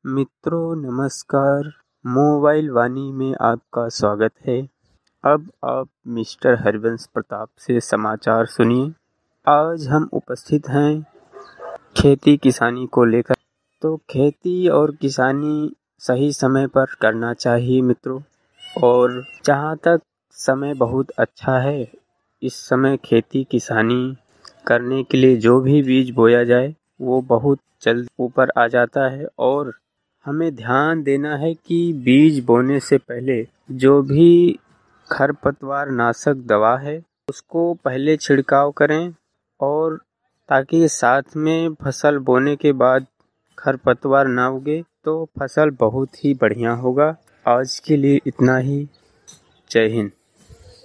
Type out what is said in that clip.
मित्रों नमस्कार। मोबाइल वाणी में आपका स्वागत है। अब आप मिस्टर हरिवंश प्रताप से समाचार सुनिए। आज हम उपस्थित हैं खेती किसानी को लेकर। तो खेती और किसानी सही समय पर करना चाहिए मित्रों। और जहाँ तक समय बहुत अच्छा है, इस समय खेती किसानी करने के लिए जो भी बीज बोया जाए वो बहुत जल्द ऊपर आ जाता है। और हमें ध्यान देना है कि बीज बोने से पहले जो भी खरपतवार नाशक दवा है उसको पहले छिड़काव करें, और ताकि साथ में फसल बोने के बाद खरपतवार ना उगे तो फसल बहुत ही बढ़िया होगा। आज के लिए इतना ही। जय हिंद।